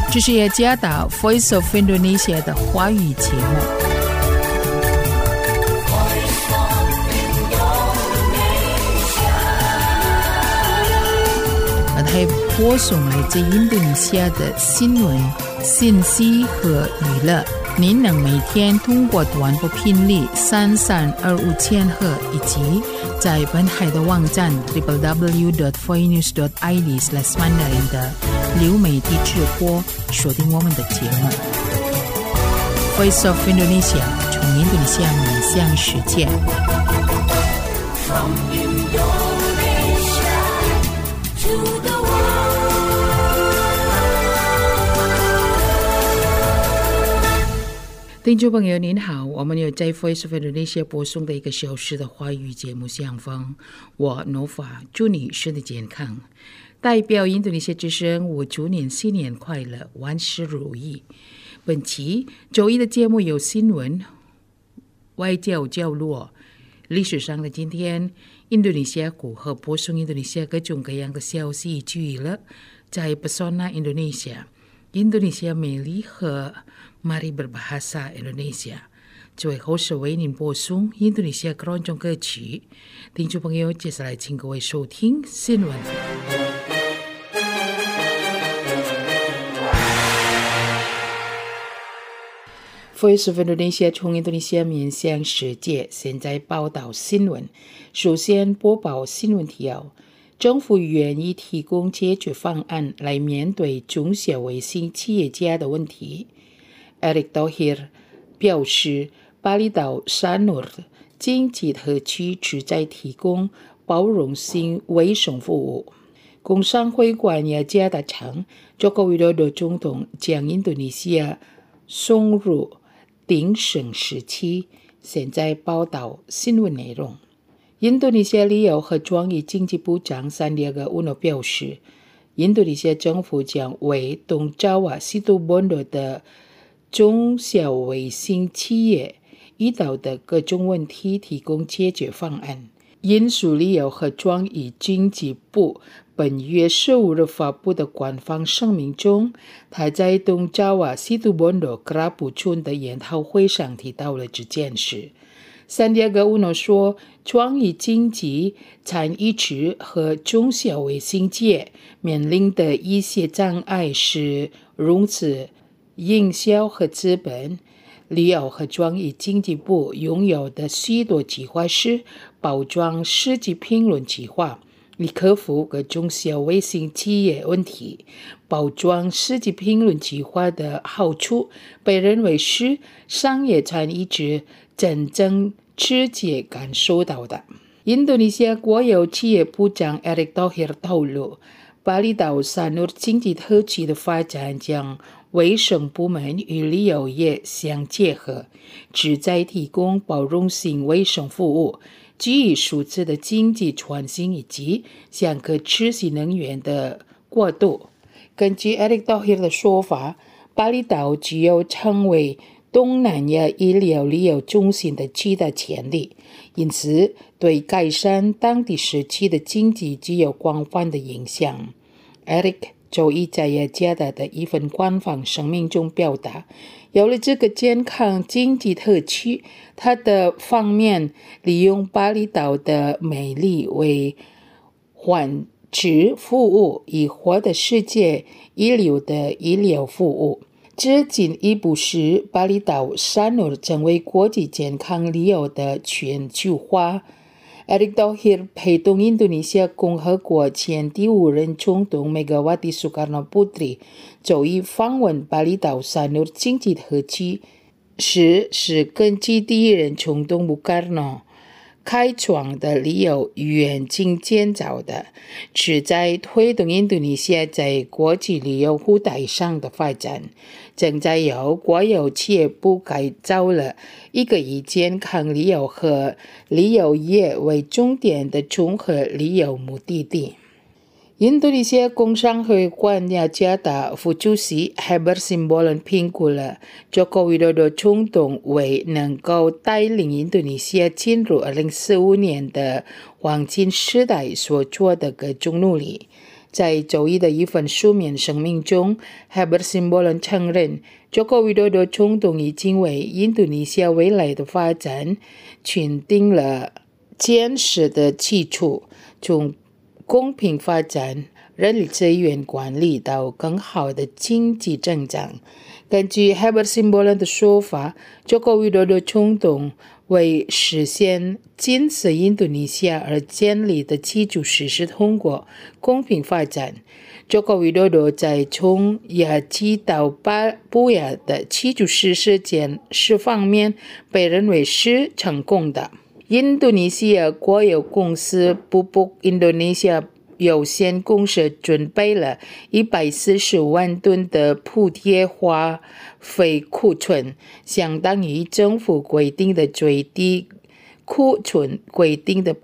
这是雅加达 Voice of Indonesia 的华语节目。还播送来自印度尼西亚的新闻、信息和娱乐。您能每天通过短波频率3325千赫以及在本海的网站 www.voinews.id/mandarin 的流媒体直播收听我们的节目。Voice of Indonesia 从印度尼西亚面向世界。From Indonesia to the听众朋友您好，我们有在 Voice of Indonesia 播送的1个小时的华语节目相逢，我 Nova 祝你身体健康。代表印度尼西亚之声，我祝您新年快乐，万事如意。本期周一的节目有新闻、外交角落、历史上的今天、印度尼西亚股和播送印度尼西亚各种各样的消息娱乐，在 Pesona Indonesia， 印度尼西亚美丽和Mari berbahasa Indonesia。 最后是为您播送印度尼西亚各种歌曲。听众朋友，接下来请各位收听新闻。Voice of Indonesia 从印度尼西亚面向世界，现在报道新闻。首先播报新闻提要：政府愿意提供解决方案来面对中小微型企业家的问题。Erick Thohir 表示，巴厘岛沙努经济特区旨在提供包容性卫生服务。工商会馆雅加达称，Joko Widodo总统将印度尼西亚送入鼎盛时期。现在报道新闻内容。印度尼西亚旅游和创意经济部长Sandiaga Uno 表示，印度尼西亚政府将为东爪哇Situbondo的中小微型企业遇到的各种问题提供解决方案。印属旅游和创意经济部本月15日发布的官方声明中，他在东爪哇Situbondo Kerapu村的研讨会上提到了这件事。Sandiaga Uno 说，创意经济产业区和中小微型企业面临的一些障碍是融资、营销和资本。旅游和创意经济部拥有的许多计划是包装世纪评论计划，以克服各中小微型企业问题。包装世纪评论计划的好处被认为是商业产业者真正直接感受到的。印度尼西亚国有企业部长 Erick Thohir 透露，巴厘岛沙努经济特区的发展将卫生部门与旅游业相结合，旨在提供包容性卫生服务，基于数字的经济创新以及向可持续能源的过渡。根据 Erick Thohir 的说法，巴厘岛具有成为东南亚医疗旅游中心的巨大潜力，因此对改善当地社区的经济具有广泛的影响。Erick周一在雅加达的一份官方声明中表达，有了这个健康经济特区，它的方面利用巴厘岛的美丽为患者服务，以获得世界一流的医疗服务。这进一步使巴厘岛沙努成为国际健康旅游的全球化。Erick Thohir 陪同印度尼西亚共和国前第5任总统 Megawati Soekarno Putri 周一访问巴厘岛沙努经济特区时，是根据第1任总统 Soekarno 开创的旅游远景建造的，旨在推动印度尼西亚在国际旅游舞台上的发展。正在由国有企业部改造了一个以健康旅游和旅游业为重点的综合旅游目的地。印度尼西亚工商会馆雅加达副主席 Heber Simbolon 评估了 Joko Widodo 总统为能够带领印度尼西亚进入2045年的黄金时代所做的各种努力。 在周一的一份书面声明中 Herbert Simbolon 承认中国widodo的冲动已经为印度尼西亚未来的发展奠定了坚实的基础，从公平发展、人力资源管理到更好的经济增长。根据 Herbert Simbolon 的说法，中国widodo的冲动为实现建设印度尼西亚而建立的基础设施通过公平发展。中国widodo在从亚细到北亚的基础设施建设方面被认为是成功的。印度尼西亚国有公司 Pupuk Indonesia 有限公司准备了140万吨的普铁花废库存，相当于政府规定的最低库存规定的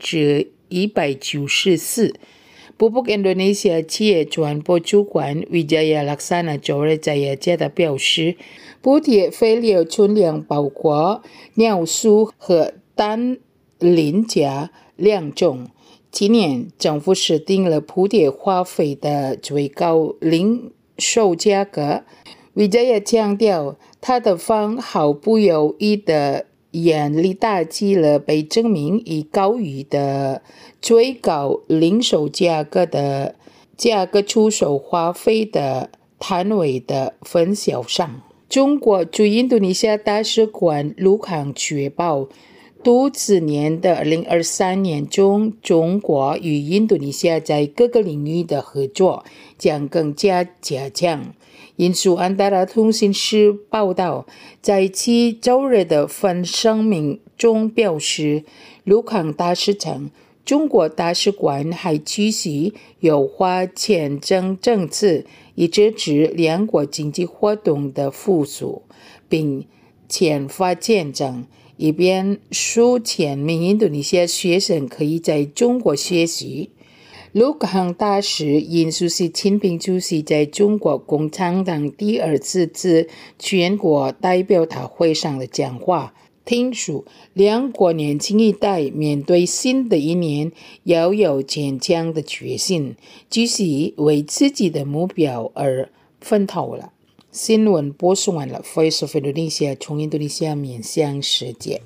194%。Pupuk Indonesia 企业传播主管 Wijaya Laksana 周日在雅加达表示，普铁废料存量包括尿素和氮磷钾两种。今年政府设定了普铁花费的最高零售价格。Wijaya 强调，他的方毫不犹豫地严厉打击了被证明已高于的最高零售价格出售花费的摊位的分销商。中国驻印度尼西亚大使馆陆康确保，度此年的2023年中，中国与印度尼西亚在各个领域的合作将更加加强。印度安达拉通讯社报道，在其周日的份声明中表示，陆康大使称，中国大使馆还继续优化签证政策，以支持两国经济活动的复苏，并签发签证，以便数千名印度尼西亚学生可以在中国学习。陆康大使引述习近平主席在中国共产党第2次全国代表大会上的讲话，听说两国年轻一代面对新的一年要有坚强的决心，继续为自己的目标而奋斗了。新闻播送完了 Voice of Indonesia 从印度尼西亚面向世界。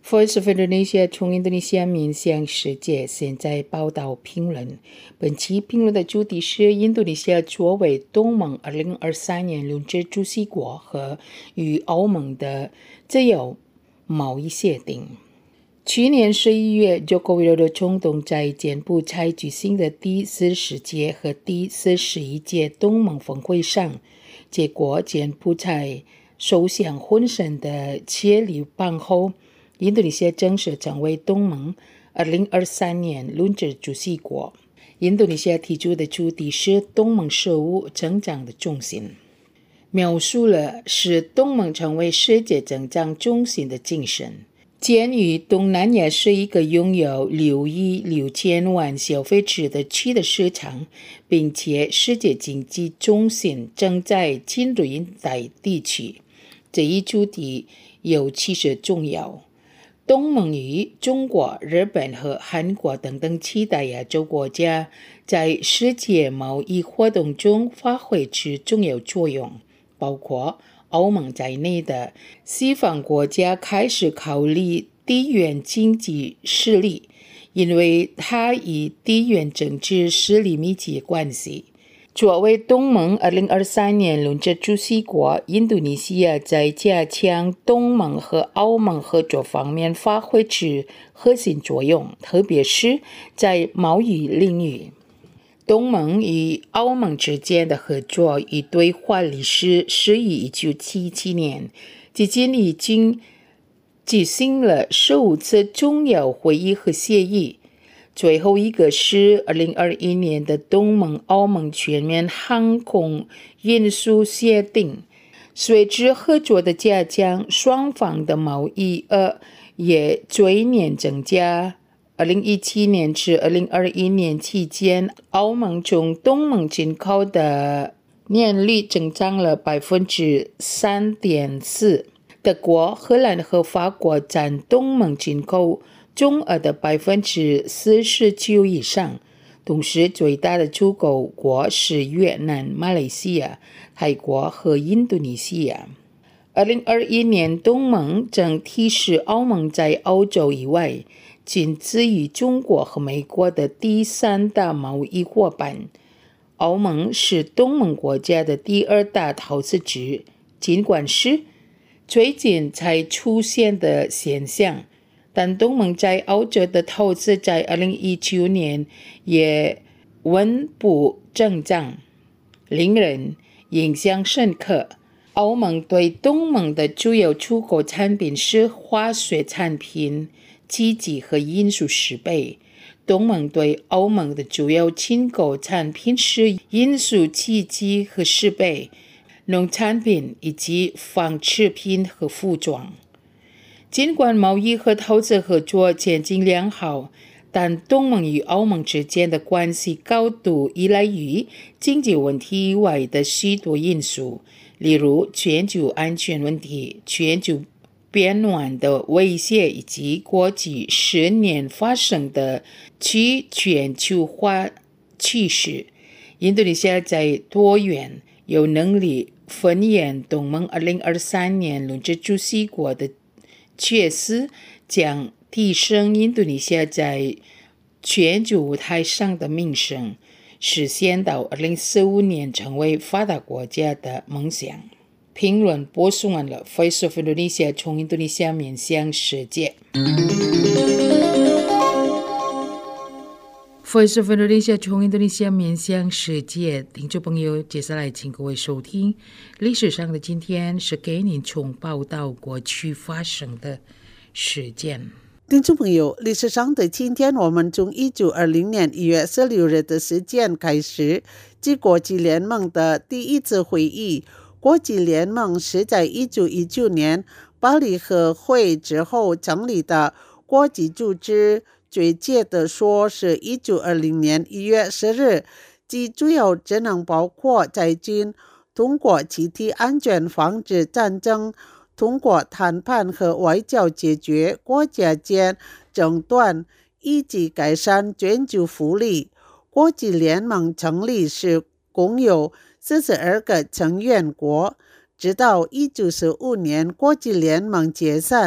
Voice of Indonesia 从印度尼西亚面向世界，现在报道评论。本期评论的主题是印度尼西亚作为东盟2023年轮值主席国和与欧盟的自由贸易协定。去年11月，Joko Widodo总统在柬埔寨举行的第40届和第41届东盟峰会上，结果柬埔寨首相hun sen的接力棒后，印度尼西亚正式成为东盟2023年轮值主席国。印度尼西亚提出的主题是东盟事务增长的中心，描述了使东盟成为世界增长中心的精神。鉴于东南亚是一个拥有6亿6千万消费者的区的市场，并且世界经济中心正在进入印太地区，这一主题尤其是重要。东盟与中国、日本和韩国等等其他亚洲国家在世界贸易活动中发挥出重要作用，包括欧盟在内的西方国家开始考虑地缘经济实力，因为它与地缘政治势力密切关系。作为东盟2023年轮值主席国，印度尼西亚在加强东盟和欧盟合作方面发挥出核心作用，特别是在贸易领域。东盟与欧盟之间的合作与对话历史始于1977年，至今已经举行了15次重要会议和协议。最后一个是2021年的东盟欧盟全面航空运输协定。随着合作的加强，双方的贸易额也逐年增加。2017年至2021年期间，欧盟从东盟进口的年率增长了 3.4%。德国、荷兰和法国占东盟进口总额的 49% 以上，同时最大的出口国是越南、马来西亚、泰国和印度尼西亚。2021年，东盟整体是欧盟在欧洲以外，仅次于中国和美国的第3大贸易伙伴。欧盟是东盟国家的第2大投资者，尽管是最近才出现的现象，但东盟在欧洲的投资在2019年也稳步增长，令人印象深刻。欧盟对东盟的主要出口产品是化学产品、机器和运输设备。东盟对欧盟的主要进口产品是运输机器和设备、农产品以及纺织品和服装。尽管贸易和投资合作前景良好，但东盟与欧盟之间的关系高度依赖于经济问题以外的许多因素，例如全球安全问题、全球变暖的威胁以及过去10年发生的去全球化趋势。印度尼西亚在多元、有能力扮演东盟2023年轮值主席国的角色，将提升印度尼西亚在全球舞台上的名声，实现到2045年成为发达国家的梦想。评论播送完了 Voice of Indonesia 从印度尼西亚面向世界。Voice of Indonesia 从印度尼西亚面向世界，听众朋友，接下来请各位收听历史上的今天，是给您从报道过去发生的事件。 听众朋友，历史上的今天，我们从1920年1月16日的事件开始，即国际联盟的第一次会议。国际联盟是在1919年巴黎和会之后成立的国际组织，最切的说是1920年1月10日，其主要职能包括在军，通过集体安全防止战争，通过谈判和外交解决国家间争端，以及改善全球福利。国际联盟成立时共有42个成员国，直到1945年国际联盟解散，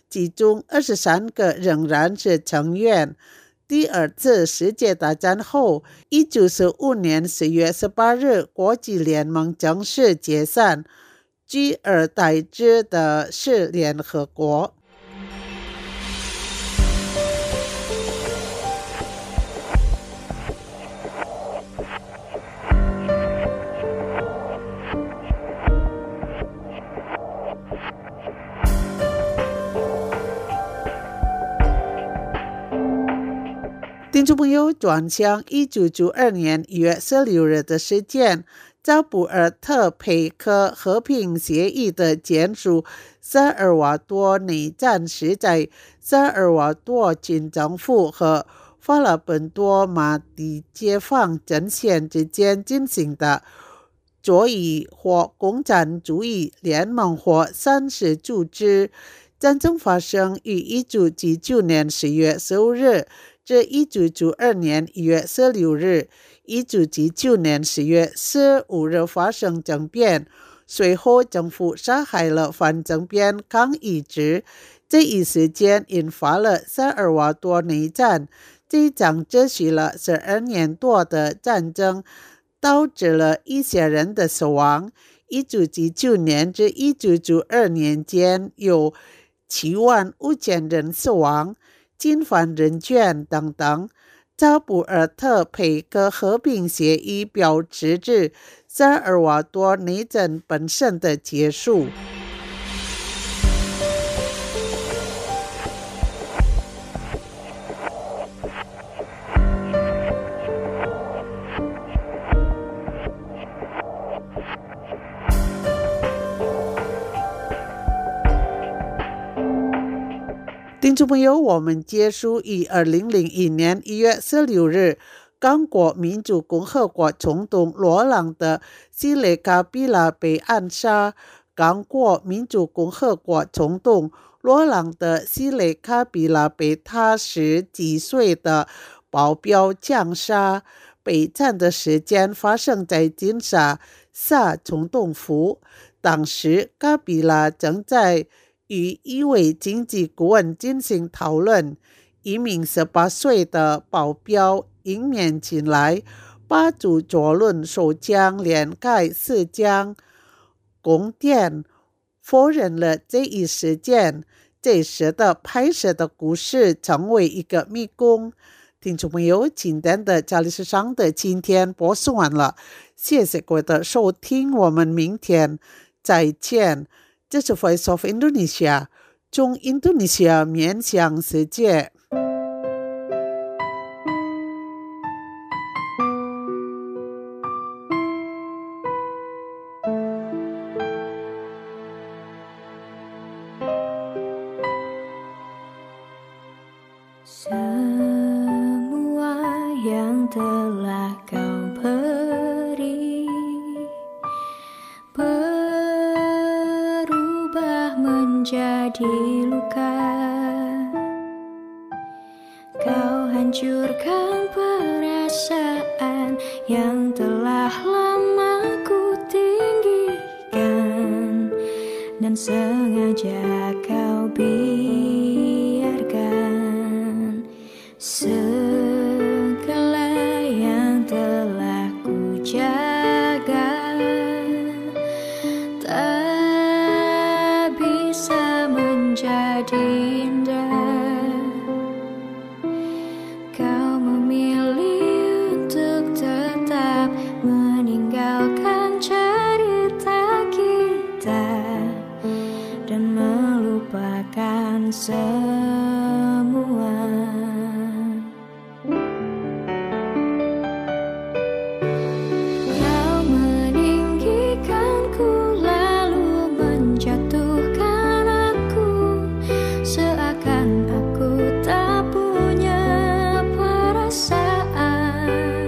其中23个仍然是成员。第二次世界大战后，1945年10月18日，国际联盟正式解散，取而代之的是联合国。听众朋友，转向1992年1月16日的事件，扎布尔特佩克和平协议的签署。萨尔瓦多内战是在萨尔瓦多军政府和法拉本多马蒂解放阵线之间进行的，左翼或共产主义联盟或战时组织。战争发生于1999年10月15日至1992年1月16日。1999年10月15日发生政变，随后政府杀害了反政变抗议者。这一事件引发了萨尔瓦多内战，这场持续了12年多的战争导致了一些人的死亡。1999年至1992年间有75000人死亡，侵犯人权等等。扎布尔特佩克和平协议标志着萨尔瓦多内战本身的结束。听众朋友，我们结束于2001年1月16日刚果民主共和国总统罗朗的西雷卡比拉被暗杀。刚果民主共和国总统罗朗的西雷卡比拉被他10几岁的保镖枪杀。被战的时间发生在金沙萨总统府，当时卡比拉正在与一位经济顾问进行讨论。一名18岁的保镖迎面进来，把主左轮手枪连开4枪，供电否认了这一事件。这时的拍摄的故事成为一个迷宫。听众朋友，今天的家里时尚的今天播送完了，谢谢各位的收听，我们明天再见。这是 Voice of Indonesia， 从印度尼西亚面向世界。 Semua yang telah kau beri berubah menjadi luka. Kau hancurkan perasaan yang telah lama ku tinggikan, dan sengaja kau biarkan segala yang telah ku jaga tak bisa menjadi indah. Kau memilih untuk tetap meninggalkan cerita kita dan melupakan semua. Kau meninggikanku lalu menjatuhkan aku, seakan aku tak punya perasaan.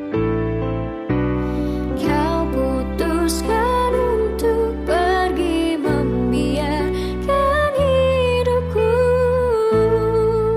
Kau putuskan untuk pergi membiarkan hidupku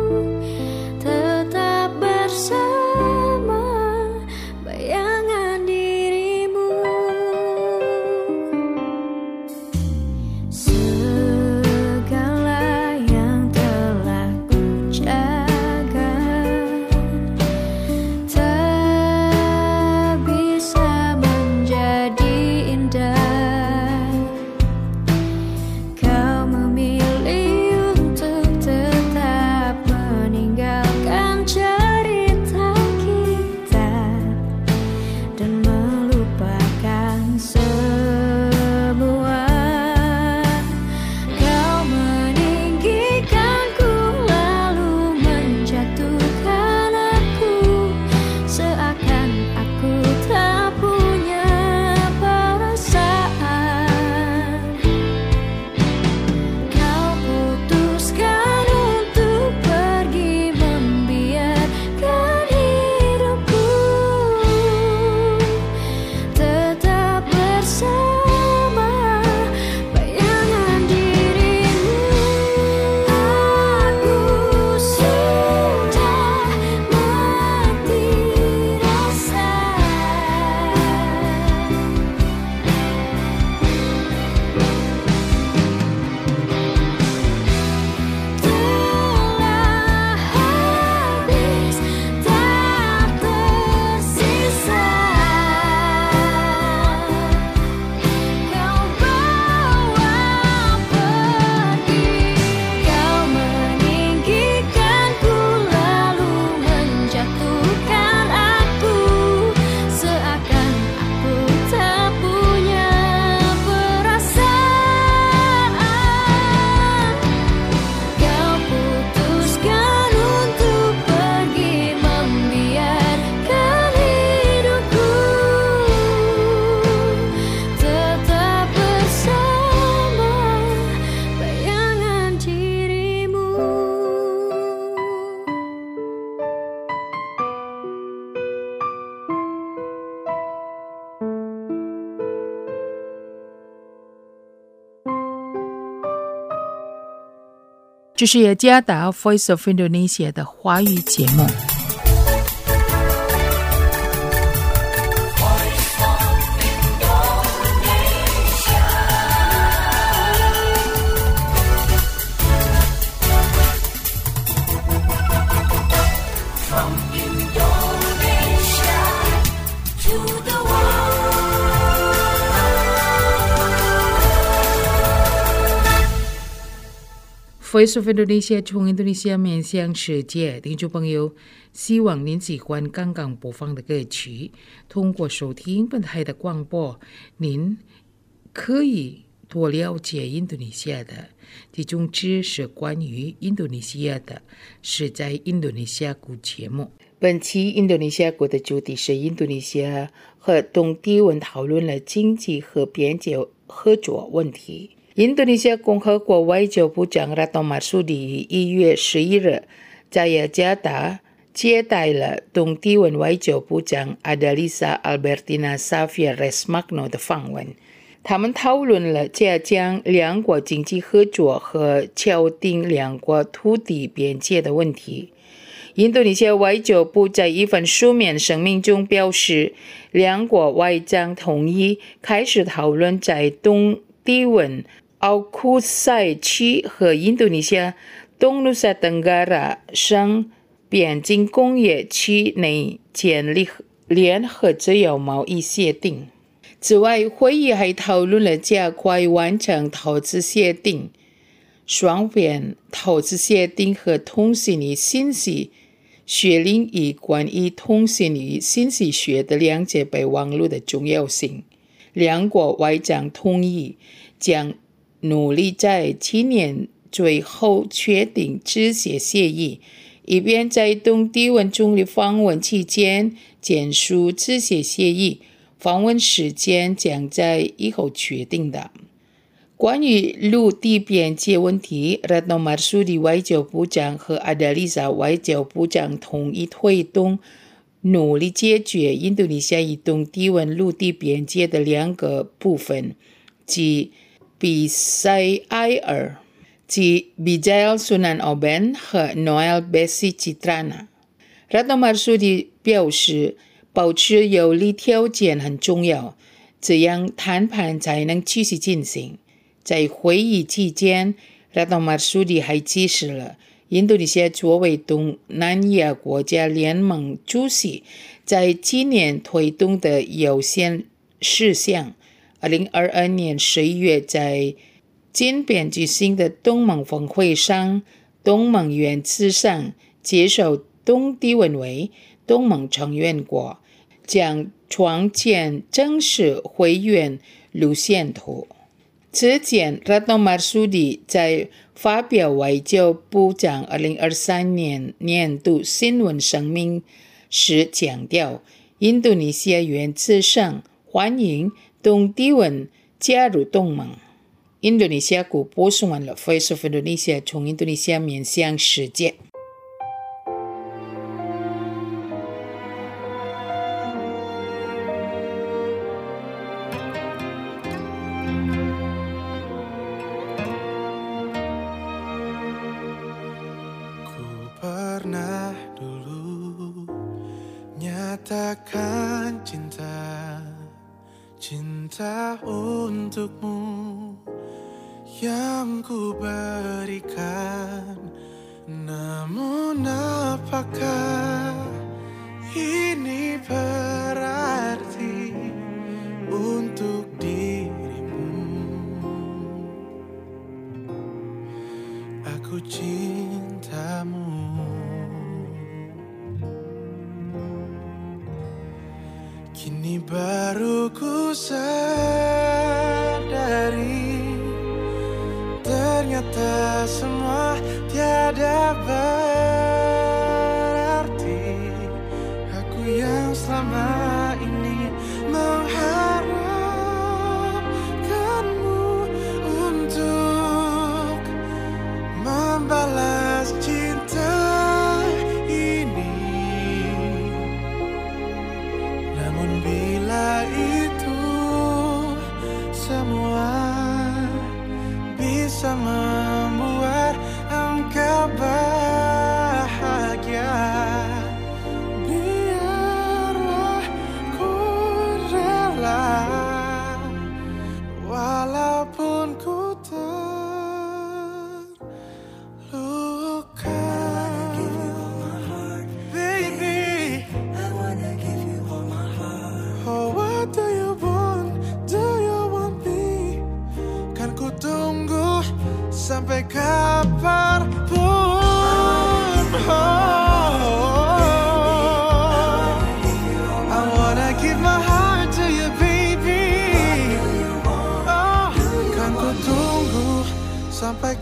这是雅加达 Voice of Indonesia 的华语节目。Voice of Indonesia 从印度尼西亚面向世界，听众朋友，希望您喜欢刚刚播放的歌曲。通过收听本台的广播，您可以多了解印度尼西亚的其中知识。关于印度尼西亚的是在印度尼西亚谷节目。本期印度尼西亚谷的主题是印度尼西亚和东帝汶讨论了经济和边界合作问题。印度尼西亚共和国外交部长 Retno Marsudi 1月11日在雅加达接待了东帝汶外交部长 Adalisa Albertina Xavier Resmagno 的访问。他们讨论了加强两国经济合作和敲定两国土地边界的问题。印度尼西亚外交部在一份书面声明中表示，两国外长同意开始讨论在东帝汶奥库塞区和印度尼西亚东努萨登嘎拉省边境工业区内建立联合自由贸易协定。此外，会议还讨论了加快完成投资协定、双边投资协定和通信与信息学领域关于通信与信息学的两节备忘录的重要性。两国外长同意将努力在今年最后确定这些协议，以便在东帝汶总理访问期间签署这些协议。访问时间将在以后确定的。关于陆地边界问题， Retno Marsudi 外交部长和 Adalisa 外交部长同意推动努力解决印度尼西亚与东帝汶陆地边界的两个部分，即比塞埃尔、即 Bijayal Sunan Oben 和 Noel Besi Citrana。 Retno Marsudi 表示，保持有利条件很重要，这样谈判才能继续进行。在会议期间， Retno Marsudi 还指示了印度尼西亚作为东南亚国家联盟主席在今年推动的优先事项。2022年11月在金边举行的东盟峰会上，东盟原则上接受东帝汶为东盟成员国，将创建正式会员路线图。此前 Retno Marsudi 在发表外交部长2023年年度新闻声明时强调，印度尼西亚原则上欢迎东帝汶加入东盟。印度尼西亚谷播送完了 Voice of Indonesia 从印度尼西亚面向世界。 Pernah dulu nyatakan cinta untukmu yang ku berikan, namun apakah ini berarti untuk dirimu? Aku cintamu. Kini baru ku sadari, ternyata semua tiada berarti. Aku yang selama ini mengharapkanmu untuk membalas cinta ini. Namun bila itu semua bisa membuat engkau sampai kapanpun. I wanna give my heart to you, baby. Kan ku tunggu sampai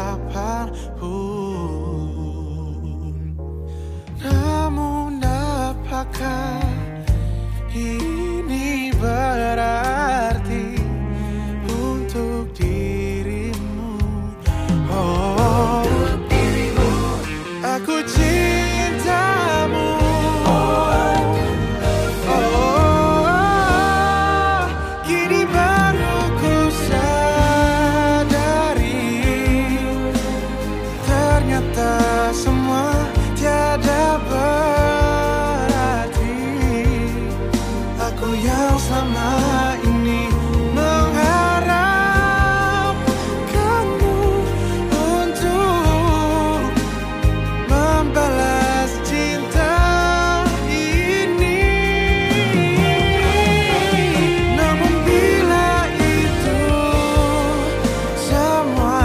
kapanpun. Namun apakah ini berarti untuk dirimu? Oh, aku cintamu. Oh, kini baru ku sadari, ternyata semua tiada berarti. Aku yang selama ini mengharapkanmu untuk membalas cinta ini. Namun bila itu semua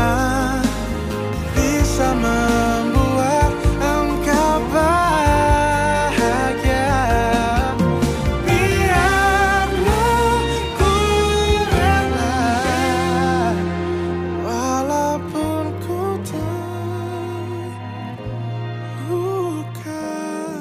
bisa membuat engkau bahagia, biarlah ku rela, walaupun ku terluka.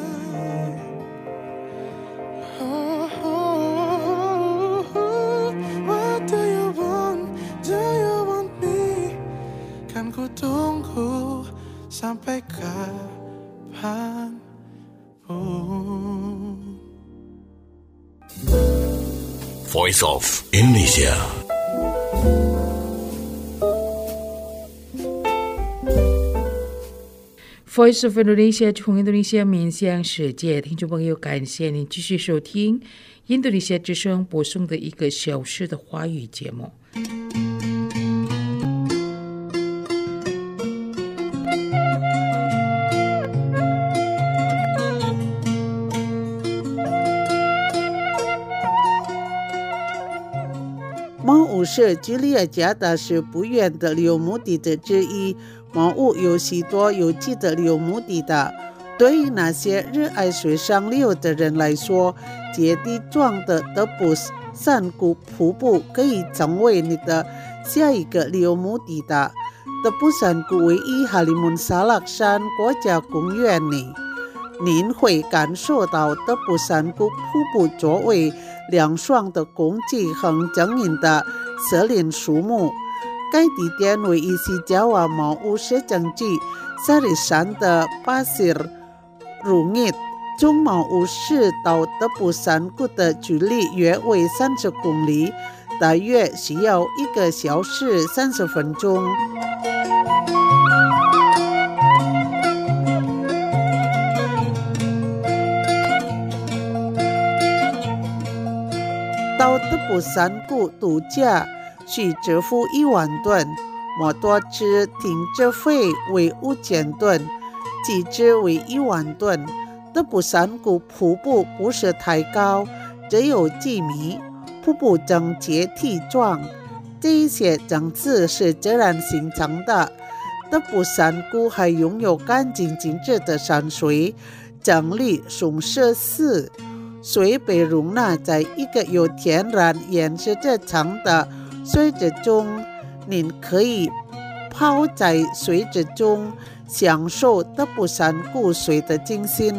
What do you want? Do you want me? Kan ku tunggu sampai kapanpun. Voice of Indonesia. Voice of Indonesia 从印度尼西亚面向世界，听众朋友，感谢您继续收听印度尼西亚之声播送的1个小时的华语节目。 蒙武是居利亚加达市不远的旅游目的地之一。蒙武有许多有趣的旅游目的地，对于那些热爱水上旅游的人来说，结地状的德布山谷瀑布可以成为你的下一个旅游目的地。德布山谷位于哈里蒙沙拉山国家公园内，您会感受到德布山谷瀑布周围凉爽的空气和晶莹的森林树木。该地点位于西爪哇蒙武市政区沙里山的巴西尔鲁涅，从蒙武市到德布山谷的距离约为30公里，大约需要1个小时30分钟。到德布山谷度假需支付1万吨，摩托车停车费为5000吨，机车为1万吨。德布山谷瀑布不是太高，只有几米，瀑布呈阶梯状，这些层次是自然形成的。德布山谷还拥有干净精致的山水，整理松设施，水被容纳在一个有天然岩石制成的水池中，您可以泡在水池中，享受德布山谷水的清新。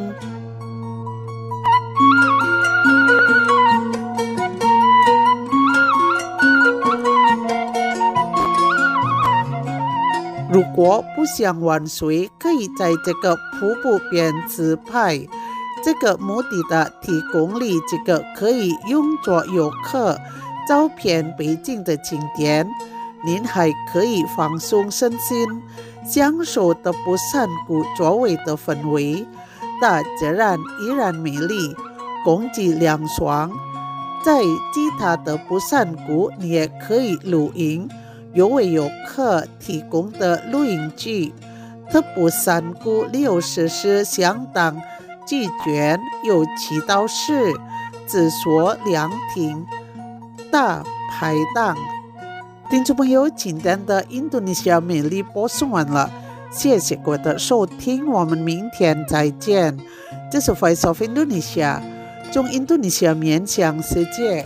如果不想玩水，可以在这个瀑布边自拍。这个目的地提供了这个可以用作游客照片背景的景点，您还可以放松身心，享受德布山谷周围的氛围。大自然依然美丽，空气凉爽。在其他德布山谷，你也可以露营，有为游客提供的露营区。德布山谷旅游设施相当齐全，有祈祷室、厕所、凉亭、大排档、 听众朋友，今天的印度尼西亚美丽播送完了，谢谢各位的收听，我们明天再见。这是 Voice of Indonesia， 从印度尼西亚面向世界。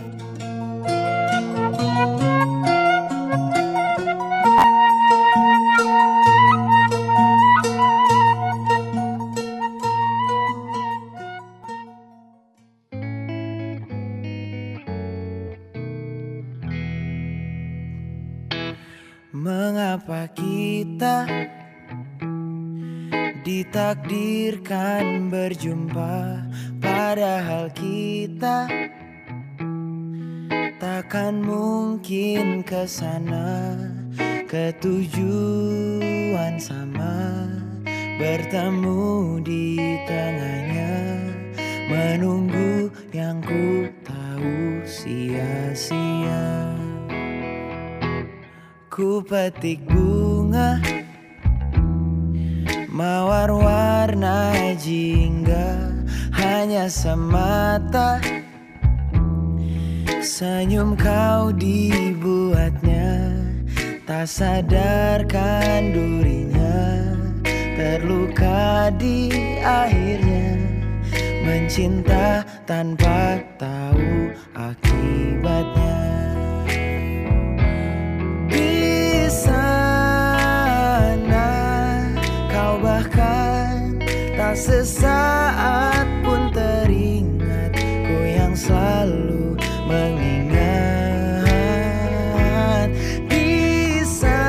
Mengapa kita ditakdirkan berjumpa, padahal kita takkan mungkin ke sana, ke tujuan sama, bertemu di tengahnya, menunggu yang ku tahu sia-sia. Ku petik bunga mawar warna jingga, hanya semata senyum kau dibuatnya, tak sadarkan durinya, terluka di akhirnya, mencinta tanpa tahu akibatnya. Sesaat pun teringat, ku yang selalu mengingat. Di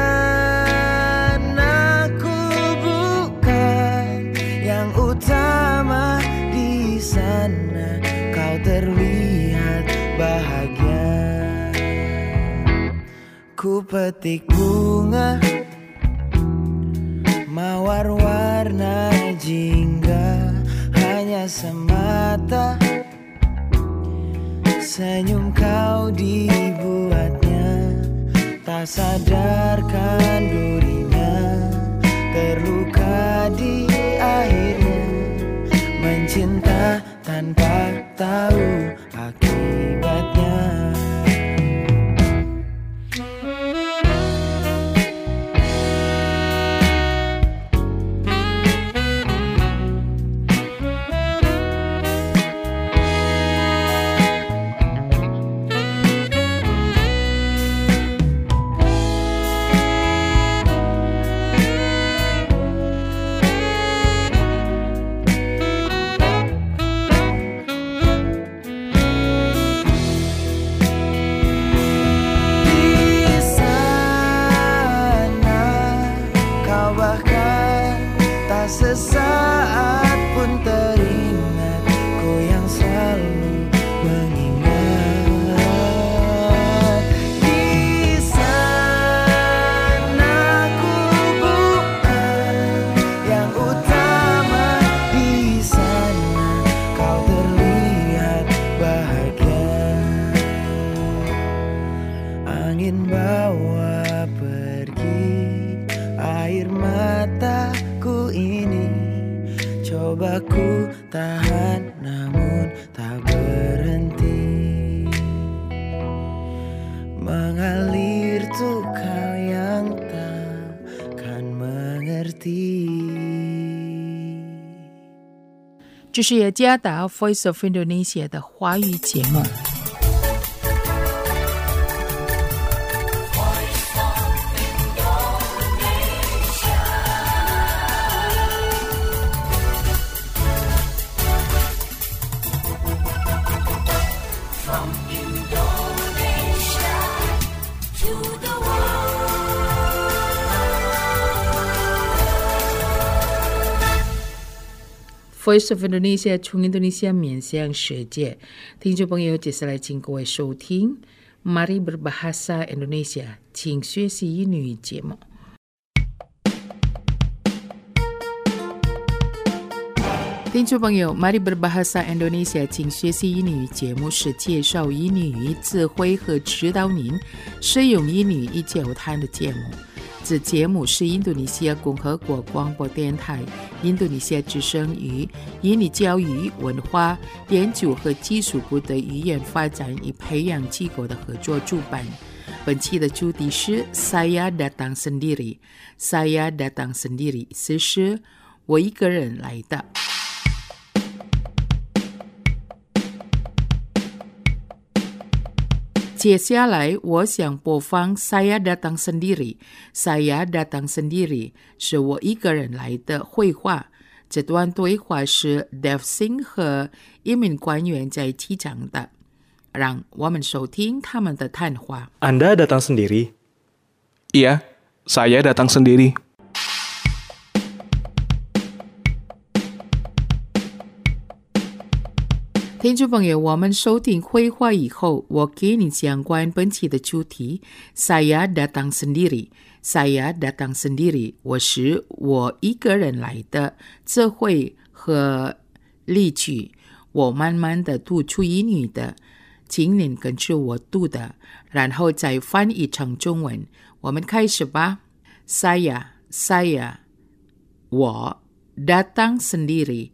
sana ku bukan yang utama, di sana kau terlihat bahagia. Ku petik bunga mawar warna jingga, hanya semata senyum kau dibuatnya, tak sadarkan durinya, terluka di akhirnya, mencinta tanpa tahu akibatnya. Sesaat pun teringat, ku yang selalu mengingat. Di sana ku bukan yang utama, di sana kau terlihat bahagia. Angin bawa pergi air mataku ini, coba ku tahan namun tak berhenti, mengalir tuh kau yang takkan mengerti. 这是雅加达 Voice of Indonesia 的华语节目。Voice of Indonesia 从印度尼西亚面向世界，听众朋友，接下来请各位收听 Mari Berbahasa Indonesia 请学习英语节目。听众朋友 Mari Berbahasa Indonesia 请学习英语节目是介绍英语词汇和指导您使用英语与交谈的节目。此节目是印度尼西亚共和国广播电台、印度尼西亚之声与英语教育、文化研究和技术部的语言发展与培养机构的合作主办。 本期的主题是 Saya datang sendiri. Saya datang sendiri 意思是我一个人来的。接下来我想播放 Saya datang sendiri. Saya datang sendiri 是我一个人来的绘画。这段对话是 Dev Singh 和一名官员在一起讲的。让我们收听他们的谈话。 Anda datang sendiri? Iya, saya datang sendiri. 听众朋友，我们收听绘画以后，我给你讲关本期的主题 Saya datang sendiri. Saya datang sendiri 我一个人来的智慧和例句，我慢慢的读出英语的，请您跟着我读的，然后再翻译成中文。我们开始吧。 Saya 我 datang sendiri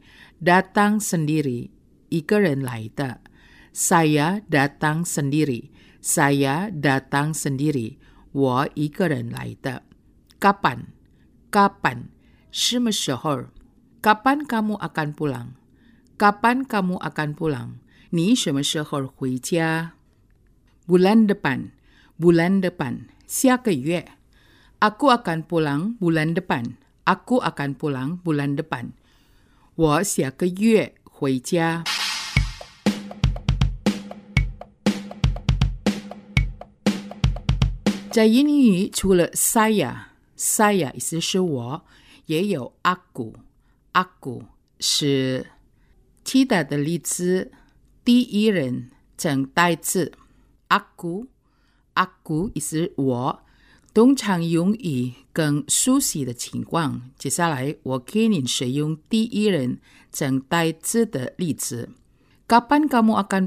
一个人来的。 Saya datang sendiri 我一个人来的。 Kapan 什么时候？ Kapan kamu akan pulang 你什么时候回家？ Bulan depan 下个月。 Aku akan pulang bulan depan 我下个月回家。在英语除了 saya 意思是我，也有 aku 是其他的例子，第一人称代字。 aku 意思我，通常用于更熟悉的情况。接下来我给您使用第一人称代字的例子。 Kapan kamu akan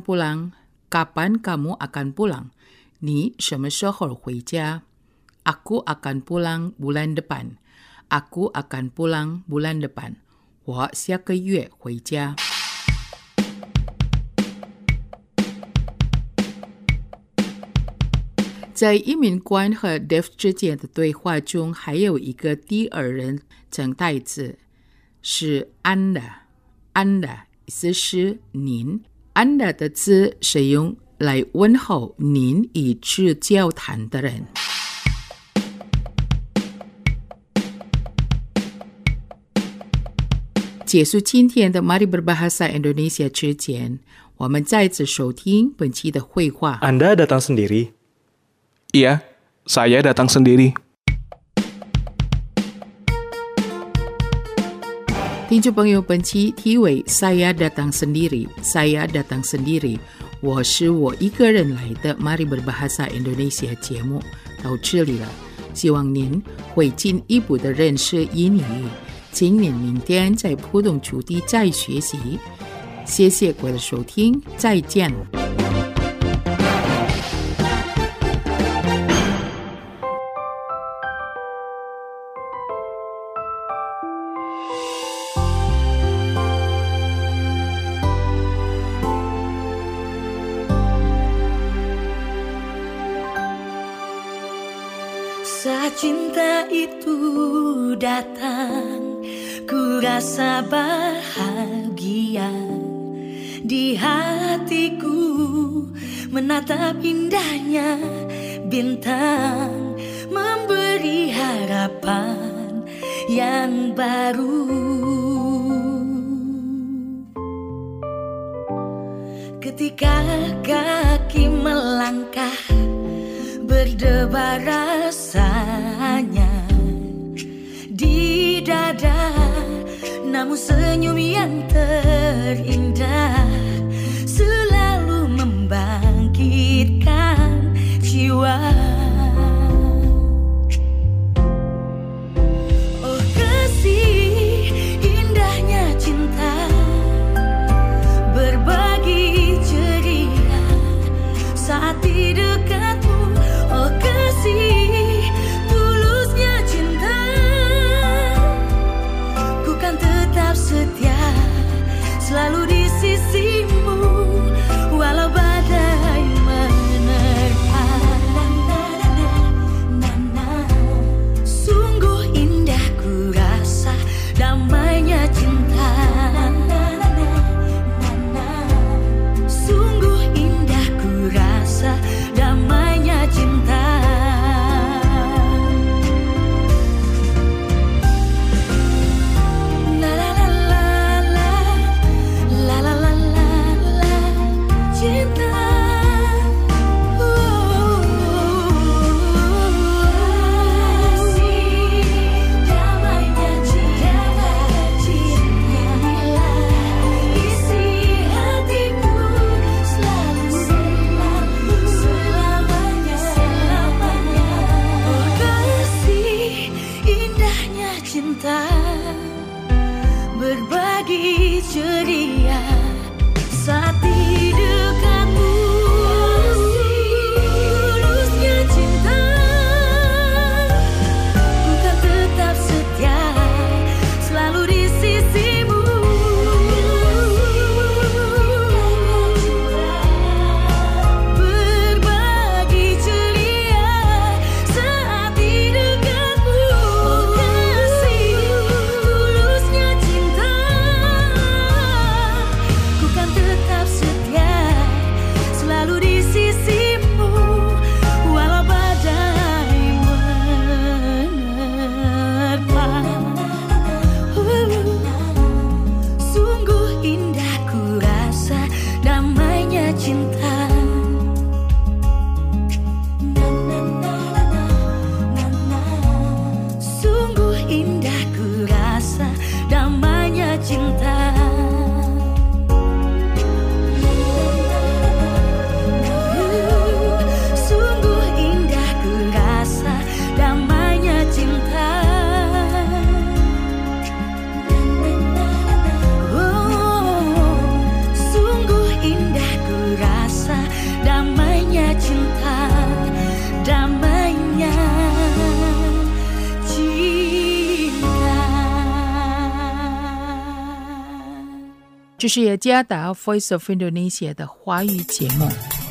pulang 你什么时候回家？ Aku akan pulang bulan depan 我下个月回家。在一名官和 Dev 之间的对话中，还有一个第二人称代字，是 Anda 意思是您。 Anda 的字是用来问候您一直交谈的人。结束今天的 Mari Berbahasa Indonesia 之前，我们再次收听本期的绘画。 Anda datang sendiri? Iya, saya datang sendiri. 听众朋友，本期题为 Saya datang sendiri 我是我一个人来的 Mari Berbahasa Indonesia 节目到这里了，希望您会进一步的认识英语，请您明天在普通主题再学习。谢谢各位的收听，再见。 Saat cinta itu datang, ku rasa bahagia di hatiku, menatap indahnya bintang, memberi harapan yang baru. Ketika kaki melangkah, berdebar rasanya di dada, namun senyum yang terindah selalu membangkitkan jiwa. Oh kasih, indahnya cinta, berbagi ceria saat di dekatmu. Oh kasih, tulusnya cinta, ku kan tetap setia selalu di sisi cinta, berbagi ceria saat di dekatmu. Tulusnya cinta, ku kan tetap setia selalu di sisimu. Berbagi ceria saat di dekatmu. Oh kasih, tulusnya cinta, ku kan tetap setia selalu di sisimu, walau badai menerpa. Sungguh indah ku rasa damainya cinta. Sungguh indah ku rasa damainya cinta. Sungguh indah ku rasa damainya cinta. Oh, sungguh indah ku rasa damainya cinta, damainya cinta. 这是雅加达 Voice of Indonesia 的华语节目。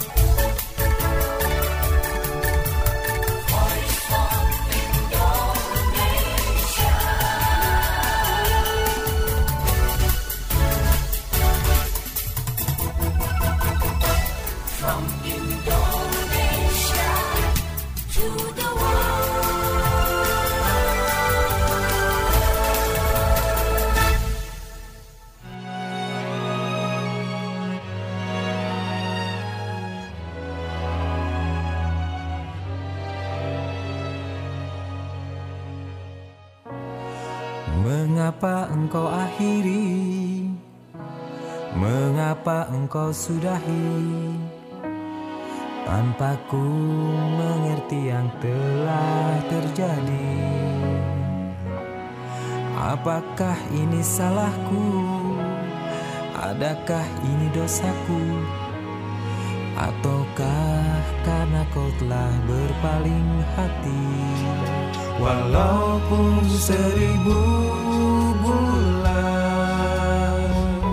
Mengapa engkau akhiri? Mengapa engkau sudahi? Tanpa ku mengerti yang telah terjadi. Apakah ini salahku? Adakah ini dosaku? Ataukah karena kau telah berpaling hati? Walaupun 1000 bulan,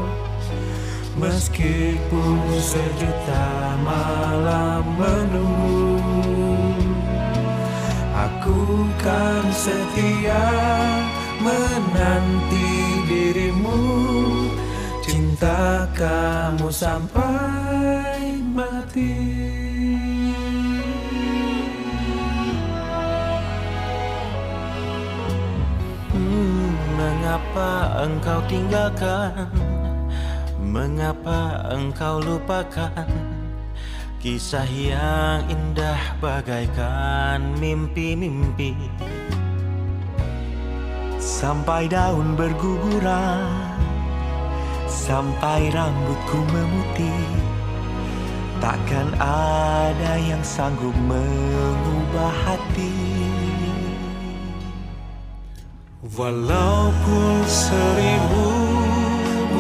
meskipun 1.000.000 malam menunggu, aku kan setia menanti dirimu, cinta kamu sampai mati. Mengapa engkau tinggalkan? Mengapa engkau lupakan? Kisah yang indah bagaikan mimpi-mimpi. Sampai daun berguguran, sampai rambutku memutih, takkan ada yang sanggup mengubah hati. Walaupun 1000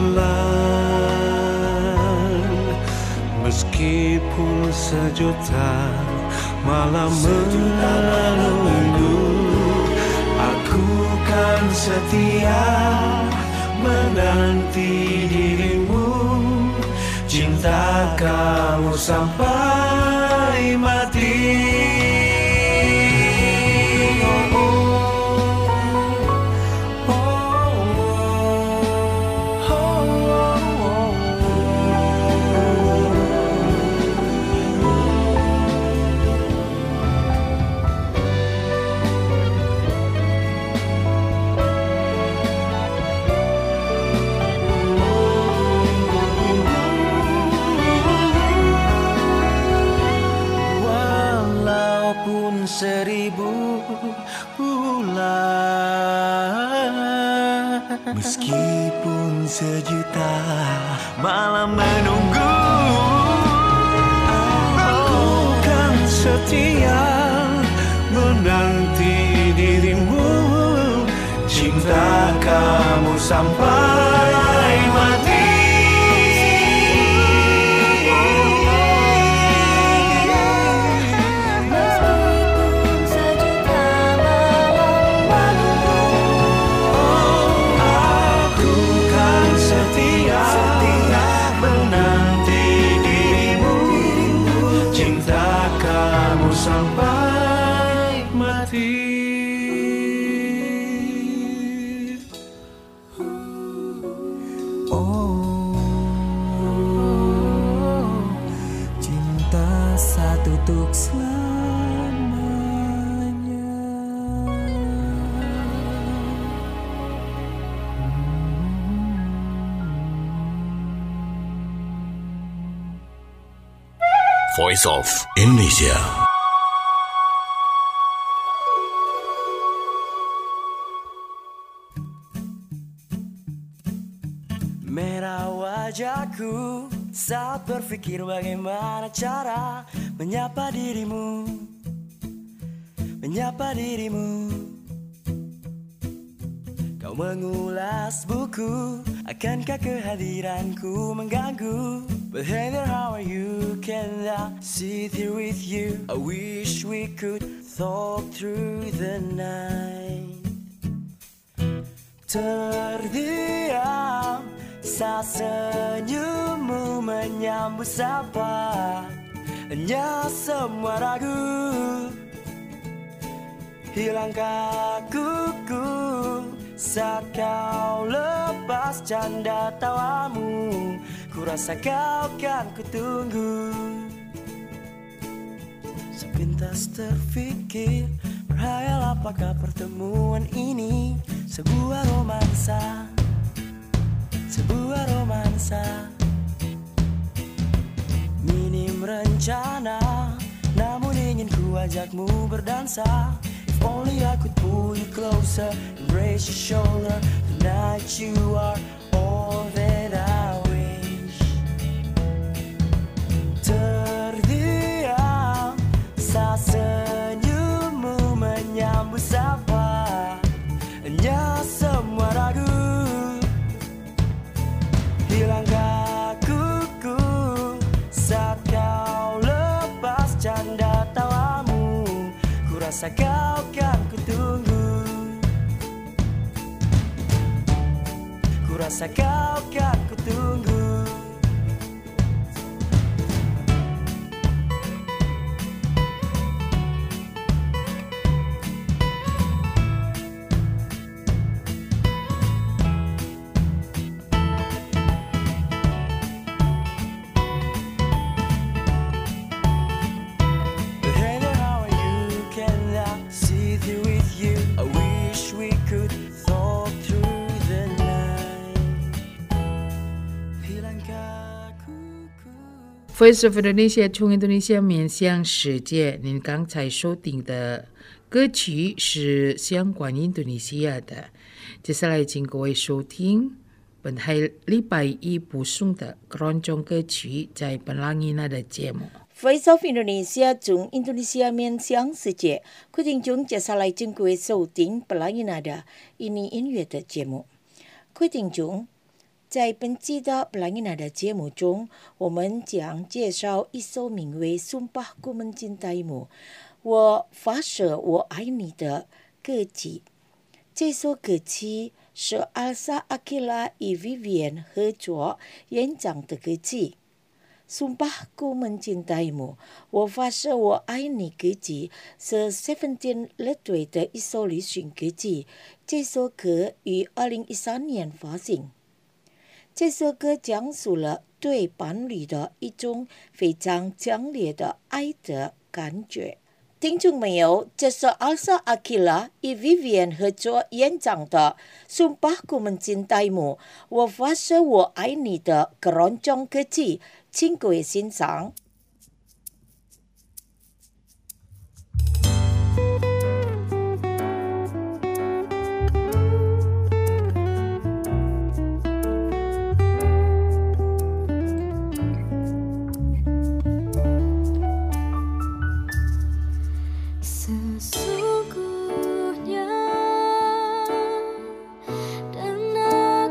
bulan, meskipun 1.000.000 malam menunggu, aku kan setia menanti dirimu, cinta kamu sampai mati. Walaupun 1000 bulan, meskipun 1.000.000 malam menunggu, aku kan setia menanti dirimu, sampai mati. Meskipun sejuta malam menunggu, Aku kan setia menanti dirimu, cinta kamu sampai mati. Cinta satu untuk selamanya. Voice of Indonesia. Merah wajahku saat berpikir bagaimana cara menyapa dirimu. Kau mengulas buku, akankah kehadiranku mengganggu? But hey there, how are you? Can I sit here with you? I wish we could talk through the night. Terdiam saat senyummu menyambut sapa, hanya semua ragu hilang kakuku saat kau lepas canda tawamu. Kurasa kau kan kutunggu. Sepintas terfikir, berhayal apakah pertemuan ini sebuah romansa. Minim rencana, namun ingin ku ajakmu berdansa. If only I could pull you closer, embrace your shoulder. Tonight you are all that I wish. Terdiam saat senyummu menyambut sapa, hanya semua ragu hilang kakuku saat kau lepas canda tawamu. Kurasa kau kan kutunggu. Kurasa kau kan kutunggu. Voice of Indonesia 从印度尼西亚面向世界，您刚才收听的歌曲是相关印度尼西亚的。接下来请各位收听本台礼拜一播送的keroncong歌曲在本朗伊娜的节目。 Voice of Indonesia 从印度尼西亚面向世界，各位听众接下来请各位收听本朗伊娜的印尼音乐的节目。各位听众，在本期的本朗伊娜的节目中，我们将介绍一首名为《Sumpahku Mencintaimu》，我发誓我爱你的歌曲。这首歌曲是 Elsa Akila与 Vivian 合作演唱的歌曲。Sumpahku Mencintaimu， 我发誓我爱你歌曲是 Seventeen 乐队的一首旅行歌曲。这首歌于2013年发行。这首歌讲述了对伴侣的一种非常强烈的爱的感觉。听众朋友，这是 Elsa Akila 与 Vivian 合作演唱的 Sumpahku Mencintaimu， 我发誓我爱你的keroncong歌曲，请各位欣赏。 sesungguhnya dan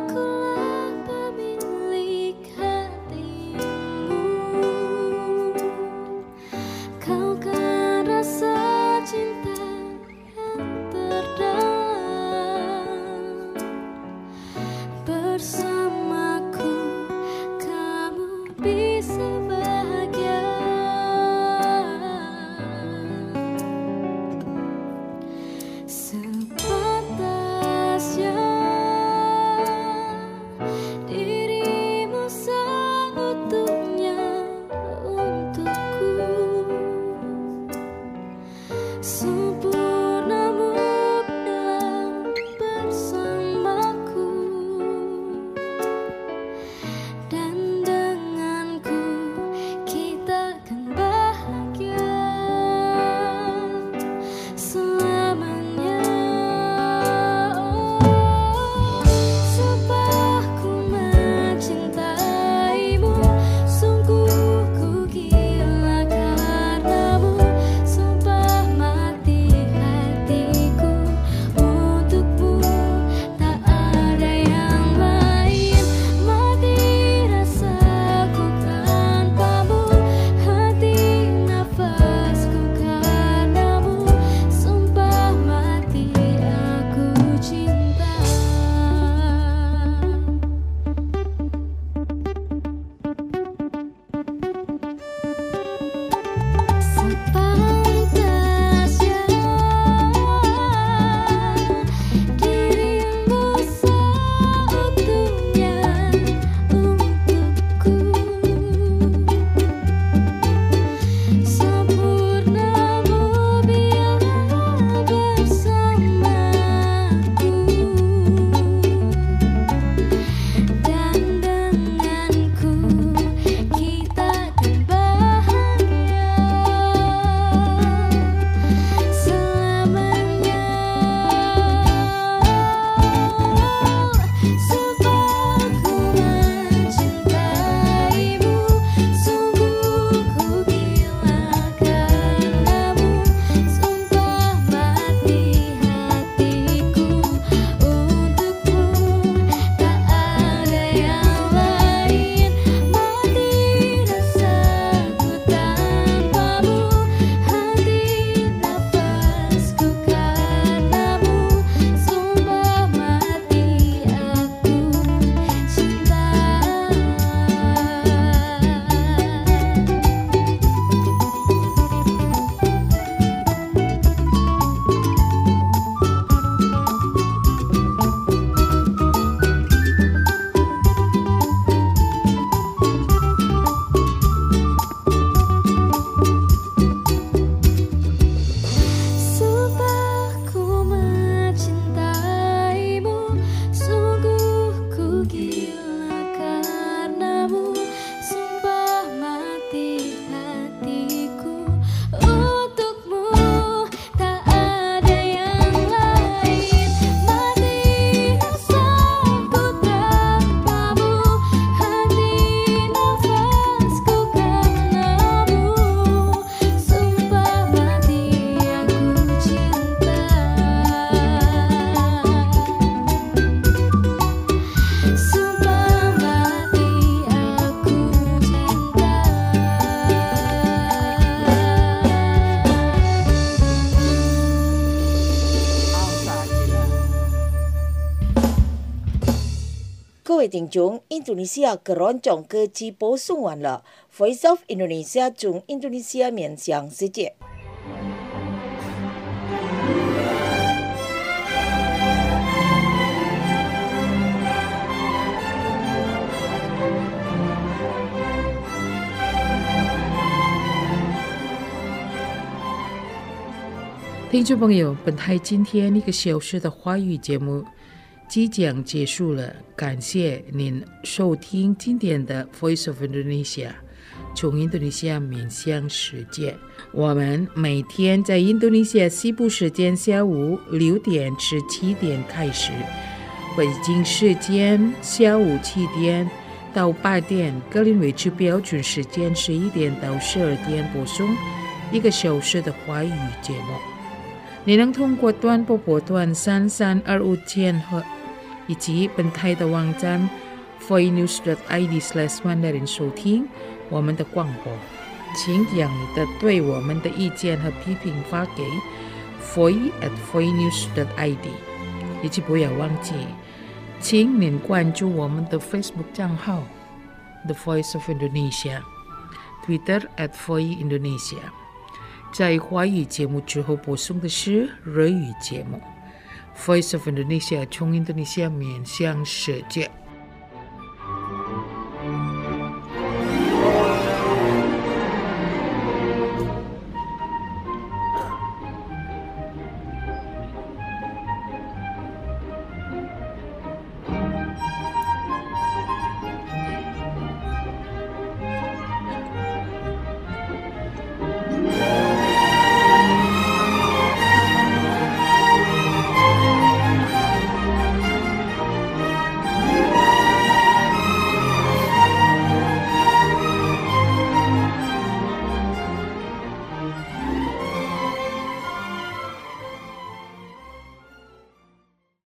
位听众，印度尼西亚各种歌曲播送完了。Voice of Indonesia 从印度尼西亚面向世界。 听众朋友，本台今天1个小时的华语节目即将结束了，感谢您收听今天的 Voice of Indonesia， 从印度尼西亚面向世界。我们每天在印度尼西亚西部时间下午6点至7点开始，北京时间下午7点到8点，格林威治标准时间11点到12点播送1个小时的华语节目。你能通过短波波段3325千赫以及本台的网站 voinews.id/mandarin 收听我们的广播。请将你的对我们的意见和批评发给 voice@voinews.id， 以及不要忘记，请您关注我们的 Facebook 账号 The Voice of Indonesia， Twitter @voiindonesia。在华语节目之后播送的是日语节目。Voice of Indonesia 从印度尼西亚面向世界。